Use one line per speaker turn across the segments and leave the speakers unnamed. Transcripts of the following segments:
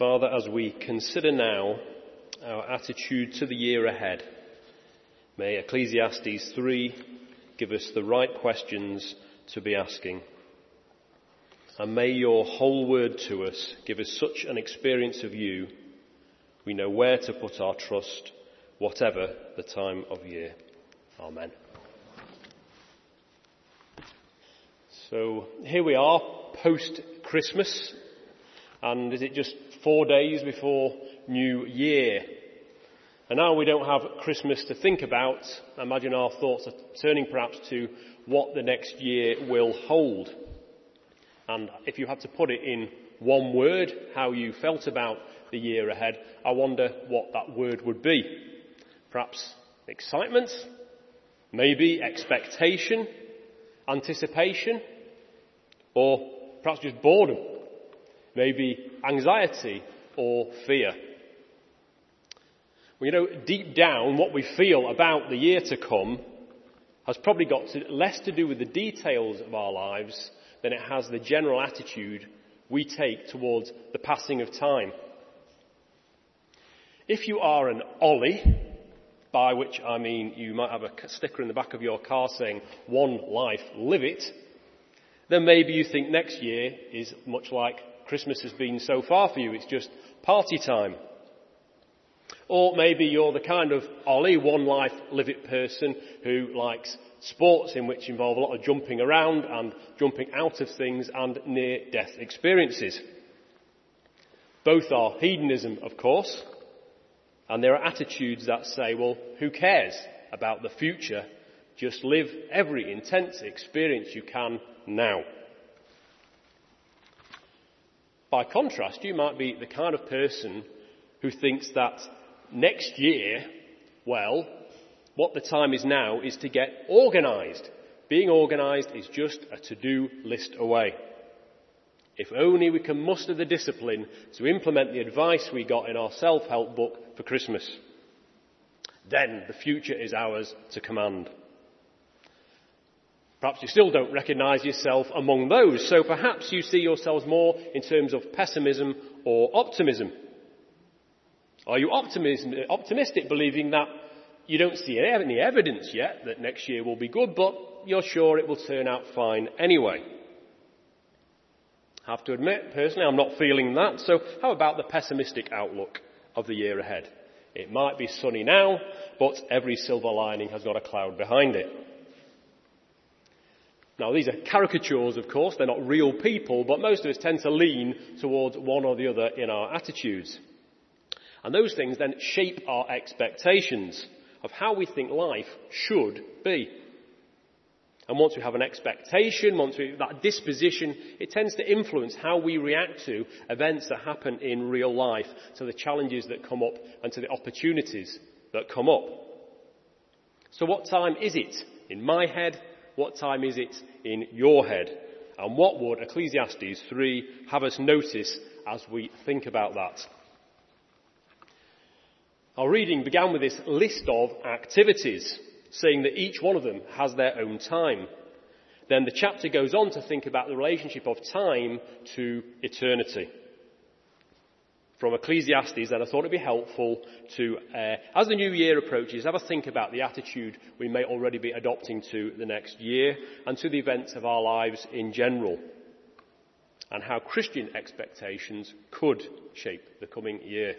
Father, as we consider now our attitude to the year ahead, may Ecclesiastes 3 give us the right questions to be asking. And may your whole word to us give us such an experience of you, we know where to put our trust, whatever the time of year. Amen. So here we are, post-Christmas, and is it just 4 days before New Year? And now we don't have Christmas to think about. I imagine our thoughts are turning perhaps to what the next year will hold. And if you had to put it in one word, how you felt about the year ahead, I wonder what that word would be. Perhaps excitement, maybe expectation, anticipation, or perhaps just boredom, maybe anxiety or fear. Well, deep down, what we feel about the year to come has probably got less to do with the details of our lives than it has the general attitude we take towards the passing of time. If you are an Ollie, by which I mean you might have a sticker in the back of your car saying, "One life, live it," then maybe you think next year is much like Christmas has been so far for you. It's just party time. Or maybe you're the kind of Ollie, one life, live it person who likes sports in which involve a lot of jumping around and jumping out of things and near-death experiences. Both are hedonism, of course, and there are attitudes that say, well, who cares about the future? Just live every intense experience you can now. By contrast, you might be the kind of person who thinks that next year, well, what the time is now is to get organised. Being organised is just a to-do list away. If only we can muster the discipline to implement the advice we got in our self-help book for Christmas, then the future is ours to command. Perhaps you still don't recognise yourself among those, so perhaps you see yourselves more in terms of pessimism or optimism. Are you optimistic, believing that you don't see any evidence yet that next year will be good, but you're sure it will turn out fine anyway? I have to admit, personally, I'm not feeling that, so how about the pessimistic outlook of the year ahead? It might be sunny now, but every silver lining has got a cloud behind it. Now, these are caricatures, of course, they're not real people, but most of us tend to lean towards one or the other in our attitudes. And those things then shape our expectations of how we think life should be. And once we have an expectation, that disposition, it tends to influence how we react to events that happen in real life, to the challenges that come up and to the opportunities that come up. So what time is it in my head? What time is it in your head? And what would Ecclesiastes 3 have us notice as we think about that? Our reading began with this list of activities, saying that each one of them has their own time. Then the chapter goes on to think about the relationship of time to eternity. From Ecclesiastes, then I thought it'd be helpful to, as the new year approaches, have a think about the attitude we may already be adopting to the next year and to the events of our lives in general, and how Christian expectations could shape the coming year.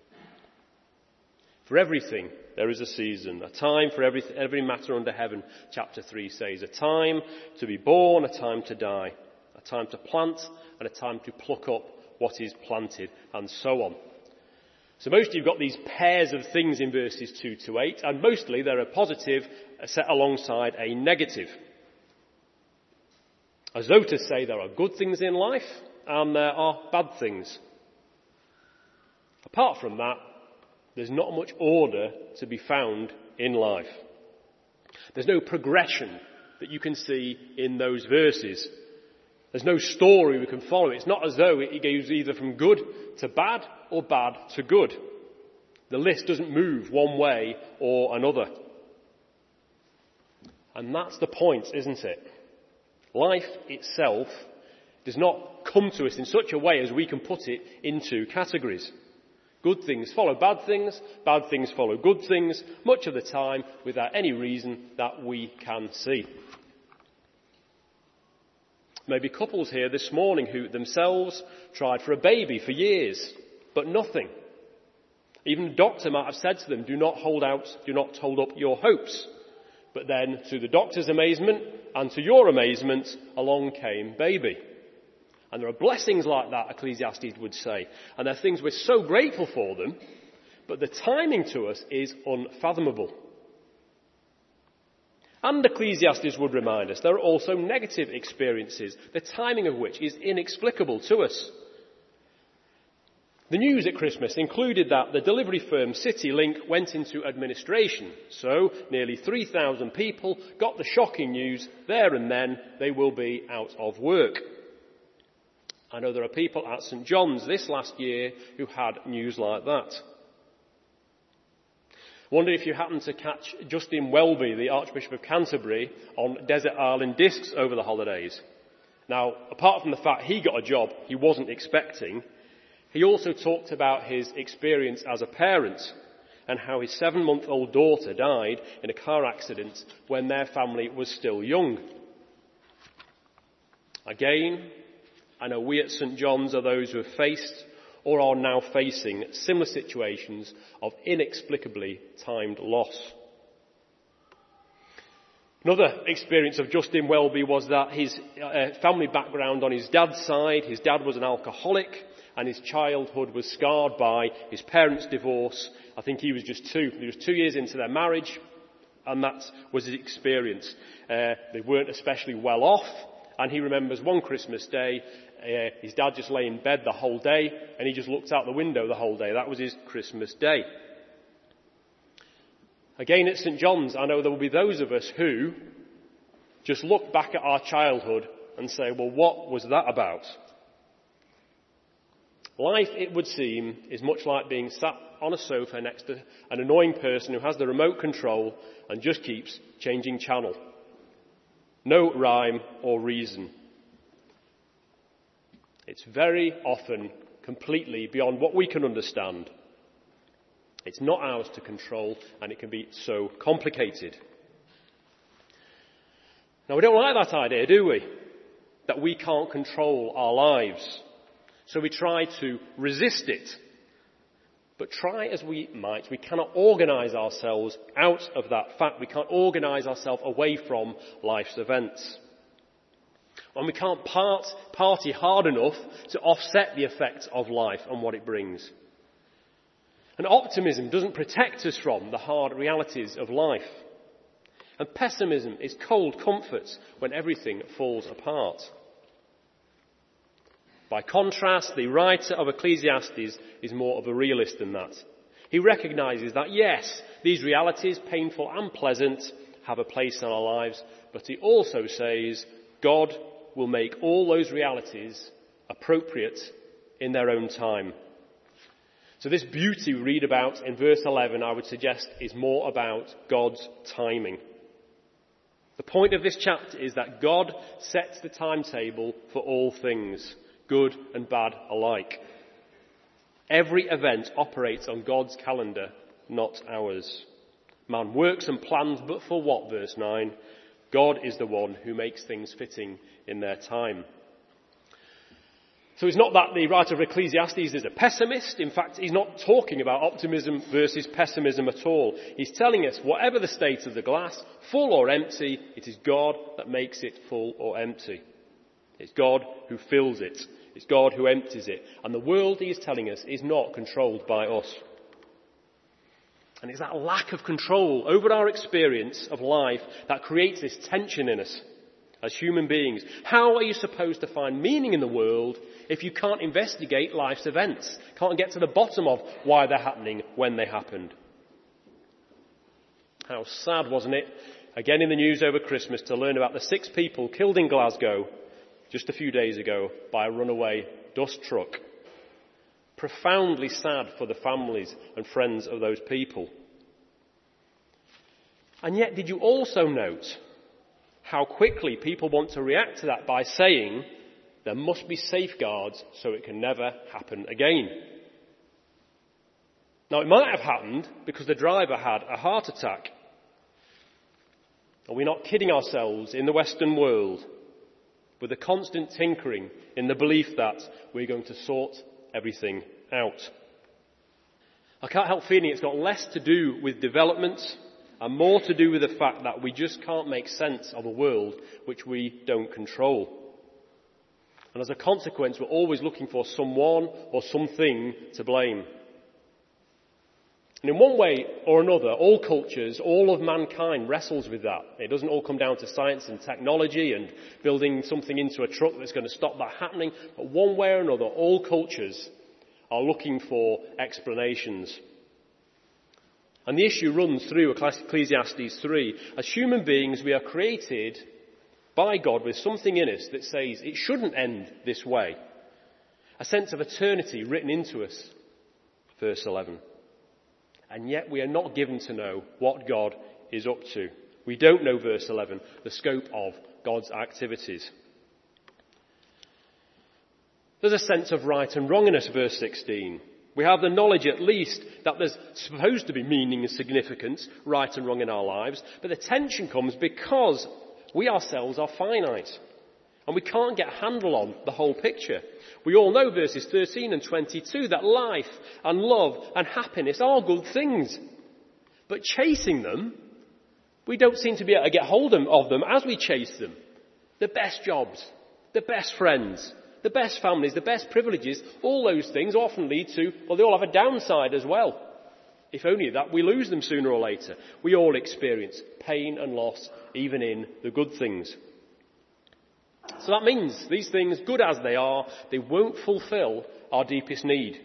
For everything, there is a season, a time for every matter under heaven, chapter 3 says. A time to be born, a time to die, a time to plant, and a time to pluck up what is planted, and so on. So mostly you've got these pairs of things in verses 2 to 8, and mostly they're a positive set alongside a negative. As though to say there are good things in life, and there are bad things. Apart from that, there's not much order to be found in life. There's no progression that you can see in those verses. There's no story we can follow. It's not as though it goes either from good to bad or bad to good. The list doesn't move one way or another. And that's the point, isn't it? Life itself does not come to us in such a way as we can put it into categories. Good things follow bad things follow good things, much of the time without any reason that we can see. Maybe couples here this morning who themselves tried for a baby for years, but nothing. Even the doctor might have said to them, do not hold up your hopes. But then, to the doctor's amazement and to your amazement, along came baby. And there are blessings like that, Ecclesiastes would say. And there are things we're so grateful for them, but the timing to us is unfathomable. And Ecclesiastes would remind us there are also negative experiences, the timing of which is inexplicable to us. The news at Christmas included that the delivery firm CityLink went into administration. So nearly 3,000 people got the shocking news there and then they will be out of work. I know there are people at St John's this last year who had news like that. I wonder if you happened to catch Justin Welby, the Archbishop of Canterbury, on Desert Island Discs over the holidays. Now, apart from the fact he got a job he wasn't expecting, he also talked about his experience as a parent and how his 7-month-old daughter died in a car accident when their family was still young. Again, I know we at St John's are those who have faced or are now facing similar situations of inexplicably timed loss. Another experience of Justin Welby was that his family background on his dad's side, his dad was an alcoholic and his childhood was scarred by his parents' divorce. I think he was just 2. He was 2 years into their marriage and that was his experience. They weren't especially well off and he remembers one Christmas day his dad just lay in bed the whole day and he just looked out the window the whole day. That was his Christmas day. Again at St John's, I know there will be those of us who just look back at our childhood and say, well, what was that about? Life, it would seem, is much like being sat on a sofa next to an annoying person who has the remote control and just keeps changing channel. No rhyme or reason. It's very often completely beyond what we can understand. It's not ours to control, and it can be so complicated. Now, we don't like that idea, do we? That we can't control our lives. So we try to resist it. But try as we might, we cannot organise ourselves out of that fact. We can't organise ourselves away from life's events. And we can't party hard enough to offset the effects of life and what it brings. And optimism doesn't protect us from the hard realities of life. And pessimism is cold comfort when everything falls apart. By contrast, the writer of Ecclesiastes is more of a realist than that. He recognises that, yes, these realities, painful and pleasant, have a place in our lives, but he also says God will make all those realities appropriate in their own time. So this beauty we read about in verse 11, I would suggest, is more about God's timing. The point of this chapter is that God sets the timetable for all things, good and bad alike. Every event operates on God's calendar, not ours. Man works and plans, but for what, verse 9? God is the one who makes things fitting in their time. So it's not that the writer of Ecclesiastes is a pessimist. In fact, he's not talking about optimism versus pessimism at all. He's telling us whatever the state of the glass, full or empty, it is God that makes it full or empty. It's God who fills it. It's God who empties it. And the world, he is telling us, is not controlled by us. And it's that lack of control over our experience of life that creates this tension in us as human beings. How are you supposed to find meaning in the world if you can't investigate life's events, can't get to the bottom of why they're happening when they happened? How sad, wasn't it, again in the news over Christmas, to learn about the 6 people killed in Glasgow just a few days ago by a runaway dust truck. Profoundly sad for the families and friends of those people. And yet, did you also note how quickly people want to react to that by saying there must be safeguards so it can never happen again. Now, it might have happened because the driver had a heart attack. Are we not kidding ourselves in the Western world with the constant tinkering in the belief that we're going to sort everything out? I can't help feeling it's got less to do with development and more to do with the fact that we just can't make sense of a world which we don't control. And as a consequence, we're always looking for someone or something to blame. And in one way or another, all cultures, all of mankind wrestles with that. It doesn't all come down to science and technology and building something into a truck that's going to stop that happening. But one way or another, all cultures are looking for explanations. And the issue runs through Ecclesiastes 3. As human beings, we are created by God with something in us that says it shouldn't end this way. A sense of eternity written into us. Verse 11. And yet we are not given to know what God is up to. We don't know, verse 11, the scope of God's activities. There's a sense of right and wrong in us, verse 16. We have the knowledge at least that there's supposed to be meaning and significance, right and wrong in our lives, but the tension comes because we ourselves are finite and we can't get a handle on the whole picture. We all know verses 13 and 22 that life and love and happiness are good things. But chasing them, we don't seem to be able to get hold of them as we chase them. The best jobs, the best friends, the best families, the best privileges, all those things often lead to, well, they all have a downside as well. If only that we lose them sooner or later. We all experience pain and loss, even in the good things. So that means these things, good as they are, they won't fulfill our deepest need.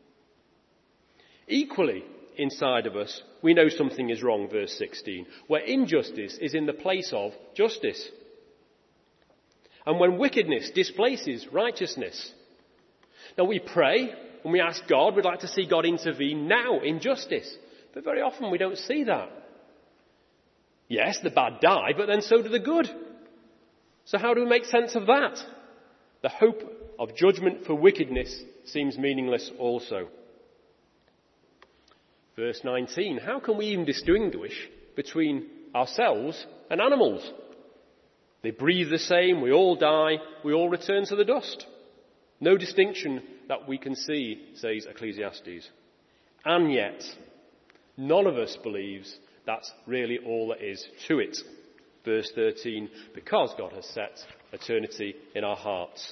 Equally, inside of us, we know something is wrong, verse 16, where injustice is in the place of justice. And when wickedness displaces righteousness. Now we pray and we ask God, we'd like to see God intervene now in justice. But very often we don't see that. Yes, the bad die, but then so do the good. So how do we make sense of that? The hope of judgment for wickedness seems meaningless also. Verse 19, how can we even distinguish between ourselves and animals? They breathe the same, we all die, we all return to the dust. No distinction that we can see, says Ecclesiastes. And yet, none of us believes that's really all there is to it. Verse 13, because God has set eternity in our hearts.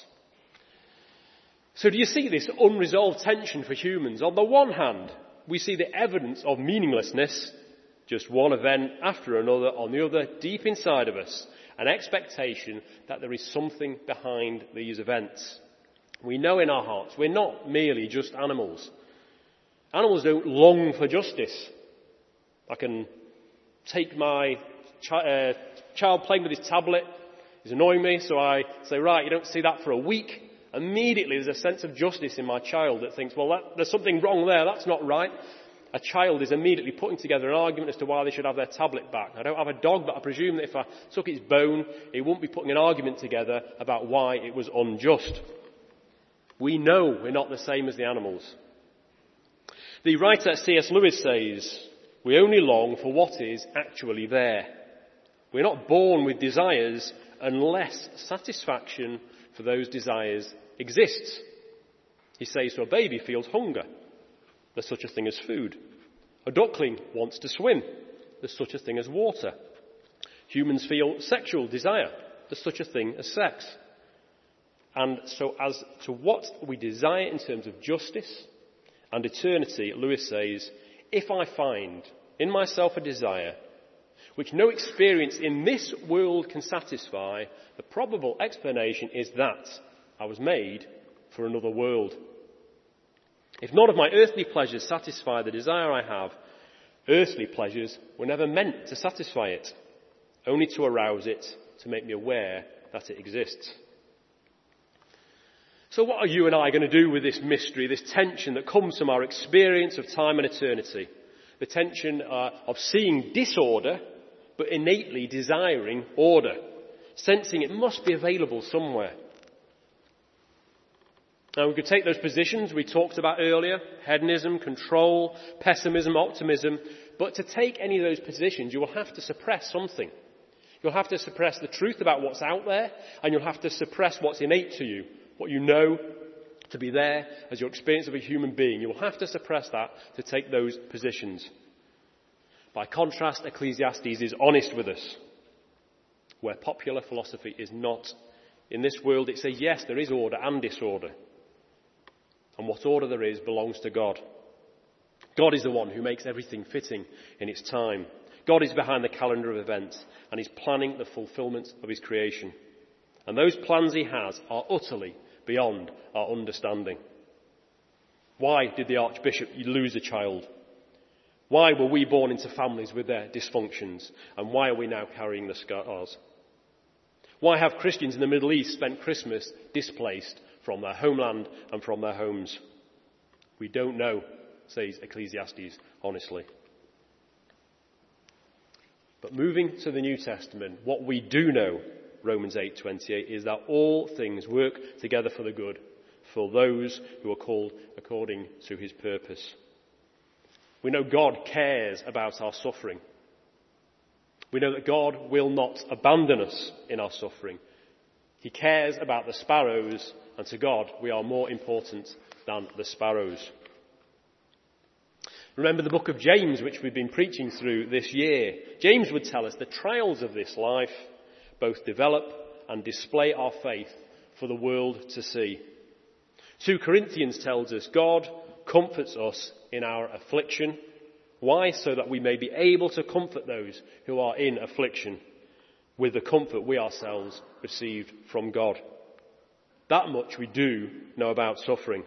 So do you see this unresolved tension for humans? On the one hand, we see the evidence of meaninglessness, just one event after another. On the other, deep inside of us, an expectation that there is something behind these events. We know in our hearts we're not merely just animals. Animals don't long for justice. I can take my child playing with his tablet. He's annoying me, so I say, right, you don't see that for a week. Immediately there's a sense of justice in my child that thinks, well, there's something wrong there, that's not right. A child is immediately putting together an argument as to why they should have their tablet back. I don't have a dog, but I presume that if I took its bone, it wouldn't be putting an argument together about why it was unjust. We know we're not the same as the animals. The writer C.S. Lewis says, we only long for what is actually there. We're not born with desires unless satisfaction for those desires exists. He says, so a baby feels hunger. There's such a thing as food. A duckling wants to swim. There's such a thing as water. Humans feel sexual desire. There's such a thing as sex. And so as to what we desire in terms of justice and eternity, Lewis says, if I find in myself a desire which no experience in this world can satisfy, the probable explanation is that I was made for another world. If none of my earthly pleasures satisfy the desire I have, earthly pleasures were never meant to satisfy it, only to arouse it, to make me aware that it exists. So what are you and I going to do with this mystery, this tension that comes from our experience of time and eternity? The tension of seeing disorder, but innately desiring order, sensing it must be available somewhere. Now, we could take those positions we talked about earlier, hedonism, control, pessimism, optimism, but to take any of those positions, you will have to suppress something. You'll have to suppress the truth about what's out there, and you'll have to suppress what's innate to you, what you know to be there as your experience of a human being. You will have to suppress that to take those positions. By contrast, Ecclesiastes is honest with us, where popular philosophy is not. In this world, it says, yes, there is order and disorder. And what order there is belongs to God. God is the one who makes everything fitting in its time. God is behind the calendar of events, and he's planning the fulfillment of his creation. And those plans he has are utterly beyond our understanding. Why did the Archbishop lose a child? Why were we born into families with their dysfunctions? And why are we now carrying the scars? Why have Christians in the Middle East spent Christmas displaced from their homeland and from their homes? We don't know, says Ecclesiastes honestly. But moving to the New Testament, what we do know, Romans 8:28, is that all things work together for the good, for those who are called according to his purpose. We know God cares about our suffering. We know that God will not abandon us in our suffering. He cares about the sparrows, and to God we are more important than the sparrows. Remember the book of James, which we've been preaching through this year. James would tell us the trials of this life both develop and display our faith for the world to see. 2 Corinthians tells us God comforts us in our affliction. Why? So that we may be able to comfort those who are in affliction with the comfort we ourselves received from God. That much we do know about suffering.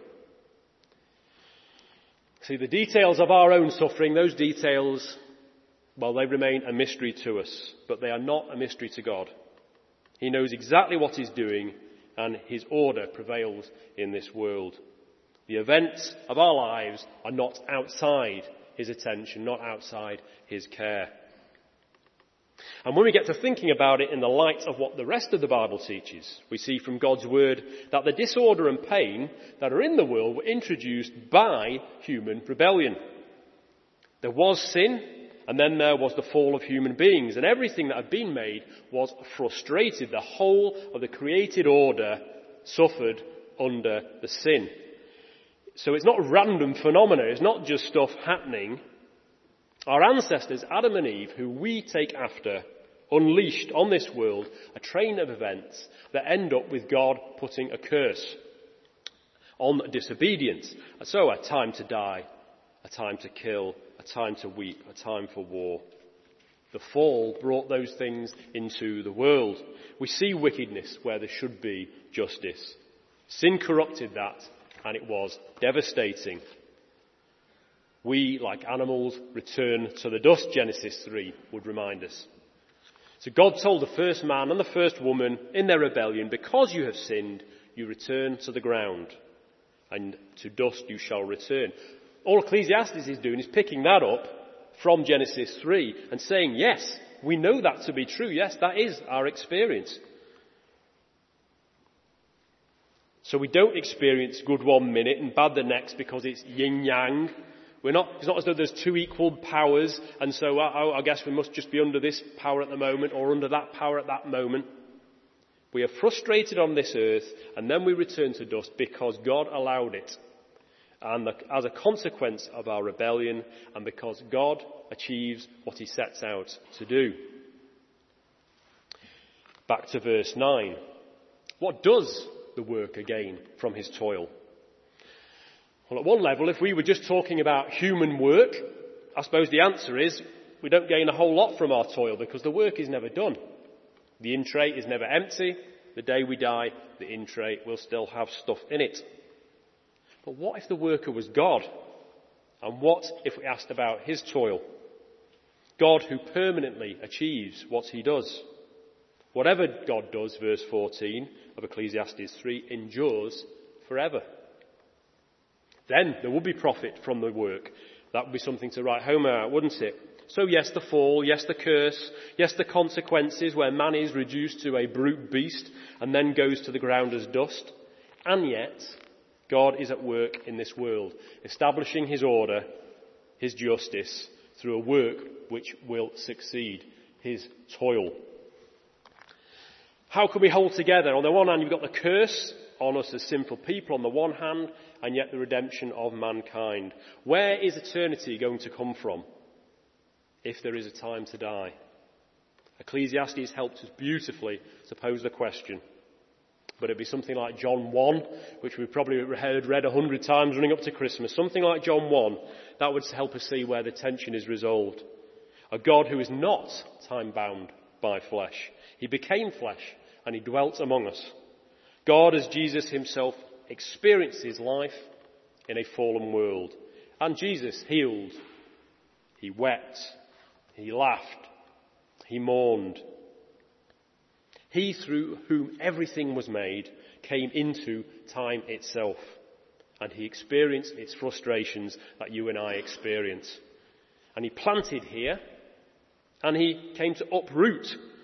See, the details of our own suffering, those details, well, they remain a mystery to us, but they are not a mystery to God. He knows exactly what he's doing, and his order prevails in this world. The events of our lives are not outside his attention, not outside his care. And when we get to thinking about it in the light of what the rest of the Bible teaches, we see from God's word that the disorder and pain that are in the world were introduced by human rebellion. There was sin, and then there was the fall of human beings, and everything that had been made was frustrated. The whole of the created order suffered under the sin. So it's not random phenomena, it's not just stuff happening. Our ancestors, Adam and Eve, who we take after, unleashed on this world a train of events that end up with God putting a curse on disobedience. So a time to die, a time to kill, a time to weep, a time for war. The fall brought those things into the world. We see wickedness where there should be justice. Sin corrupted that, and it was devastating. We, like animals, return to the dust, Genesis 3 would remind us. So God told the first man and the first woman in their rebellion, because you have sinned, you return to the ground, and to dust you shall return. All Ecclesiastes is doing is picking that up from Genesis 3 and saying, yes, we know that to be true. Yes, that is our experience. So we don't experience good one minute and bad the next because it's yin-yang. It's not as though there's two equal powers, and so I guess we must just be under this power at the moment or under that power at that moment. We are frustrated on this earth, and then we return to dust because God allowed it. And as a consequence of our rebellion, and because God achieves what he sets out to do. Back to verse 9. What does the worker gain from his toil? Well, at one level, if we were just talking about human work, I suppose the answer is we don't gain a whole lot from our toil because the work is never done. The in tray is never empty. The day we die, the in tray will still have stuff in it. But what if the worker was God? And what if we asked about his toil? God who permanently achieves what he does. Whatever God does, verse 14 of Ecclesiastes 3, endures forever. Then there would be profit from the work. That would be something to write home about, wouldn't it? So yes, the fall, yes, the curse, yes, the consequences where man is reduced to a brute beast and then goes to the ground as dust. And yet, God is at work in this world, establishing his order, his justice, through a work which will succeed, his toil. How can we hold together? On the one hand, you've got the curse on us as sinful people on the one hand, and yet the redemption of mankind. Where is eternity going to come from if there is a time to die? Ecclesiastes helps us beautifully to pose the question. But it'd be something like John 1, which we've probably heard read 100 times running up to Christmas. Something like John 1, that would help us see where the tension is resolved. A God who is not time-bound by flesh. He became flesh and he dwelt among us. God, as Jesus himself experienced his life in a fallen world. And Jesus healed. He wept. He laughed. He mourned. He, through whom everything was made, came into time itself. And he experienced its frustrations that you and I experience. And he planted here, and he came to uproot.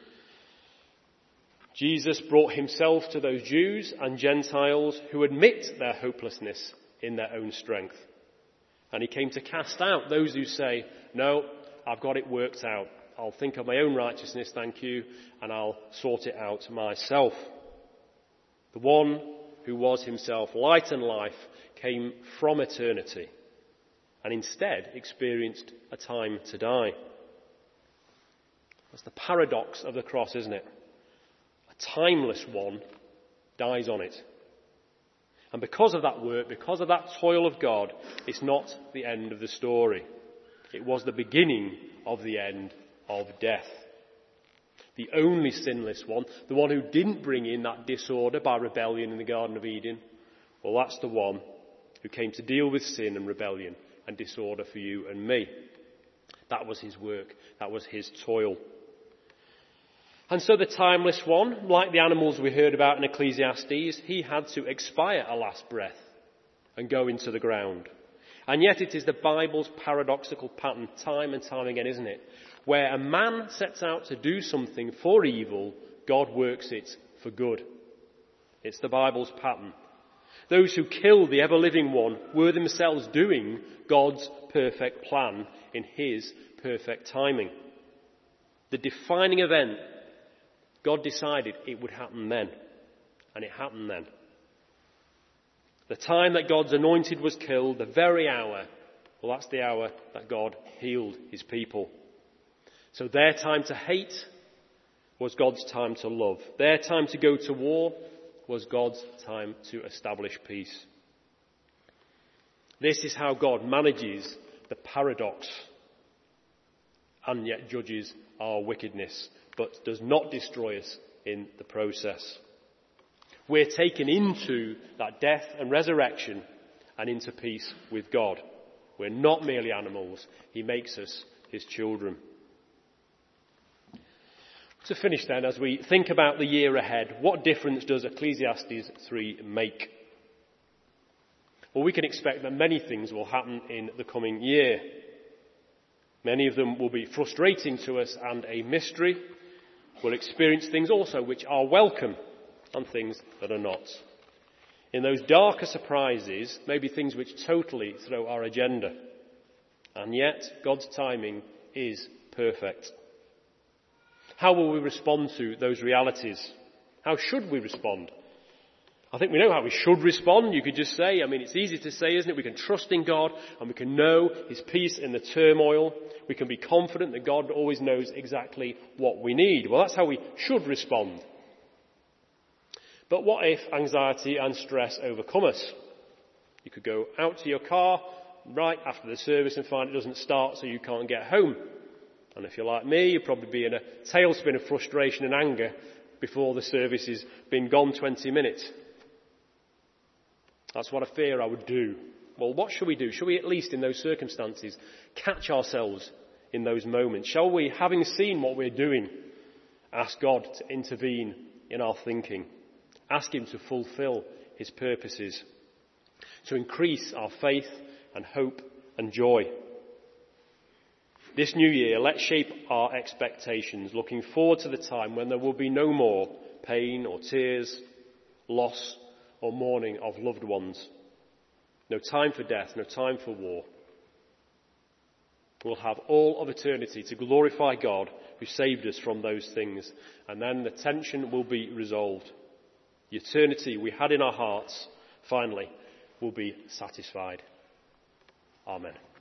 Jesus brought himself to those Jews and Gentiles who admit their hopelessness in their own strength. And he came to cast out those who say, no, I've got it worked out. I'll think of my own righteousness, thank you, and I'll sort it out myself. The one who was himself light and life came from eternity and instead experienced a time to die. That's the paradox of the cross, isn't it? A timeless one dies on it. And because of that work, because of that toil of God, it's not the end of the story. It was the beginning of the end of death. The only sinless one, the one who didn't bring in that disorder by rebellion in the Garden of Eden, well, that's the one who came to deal with sin and rebellion and disorder for you and me. That was his work. That was his toil. And so the timeless one, like the animals we heard about in Ecclesiastes, he had to expire a last breath and go into the ground. And yet it is the Bible's paradoxical pattern, time and time again, isn't it? Where a man sets out to do something for evil, God works it for good. It's the Bible's pattern. Those who killed the ever-living one were themselves doing God's perfect plan in his perfect timing. The defining event, God decided it would happen then. And it happened then. The time that God's anointed was killed, the very hour, well, that's the hour that God healed his people. So their time to hate was God's time to love. Their time to go to war was God's time to establish peace. This is how God manages the paradox and yet judges our wickedness, but does not destroy us in the process. We're taken into that death and resurrection and into peace with God. We're not merely animals. He makes us his children. To finish then, as we think about the year ahead, what difference does Ecclesiastes 3 make? Well, we can expect that many things will happen in the coming year. Many of them will be frustrating to us and a mystery. We'll experience things also which are welcome and things that are not. In those darker surprises, maybe things which totally throw our agenda. And yet, God's timing is perfect. How will we respond to those realities? How should we respond? I think we know how we should respond. You could just say, it's easy to say, isn't it? We can trust in God and we can know his peace in the turmoil. We can be confident that God always knows exactly what we need. Well, that's how we should respond. But what if anxiety and stress overcome us? You could go out to your car right after the service and find it doesn't start, so you can't get home. And if you're like me, you'll probably be in a tailspin of frustration and anger before the service has been gone 20 minutes. That's what I fear I would do. Well, what should we do? Shall we, at least in those circumstances, catch ourselves in those moments? Shall we, having seen what we're doing, ask God to intervene in our thinking? Ask him to fulfill his purposes, to increase our faith and hope and joy. This new year, let's shape our expectations, looking forward to the time when there will be no more pain or tears, loss or mourning of loved ones, No time for death, no time for war. We'll have all of eternity to glorify God who saved us from those things, and then the tension will be resolved. The eternity we had in our hearts, finally, will be satisfied. Amen.